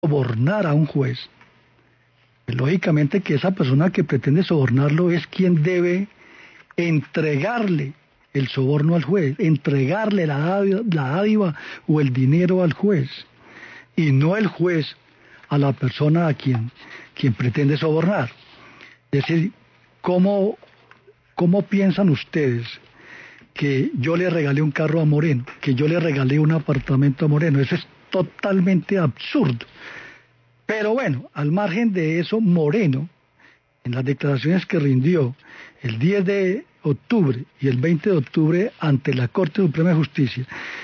sobornar a un juez, lógicamente que esa persona que pretende sobornarlo es quien debe entregarle el soborno al juez, entregarle la dádiva o el dinero al juez, y no el juez a la persona a quien pretende sobornar. Es decir, ¿cómo piensan ustedes que yo le regalé un carro a Moreno, que yo le regalé un apartamento a Moreno? Eso es totalmente absurdo. Pero bueno, al margen de eso, Moreno, en las declaraciones que rindió el 10 de octubre y el 20 de octubre ante la Corte Suprema de Justicia,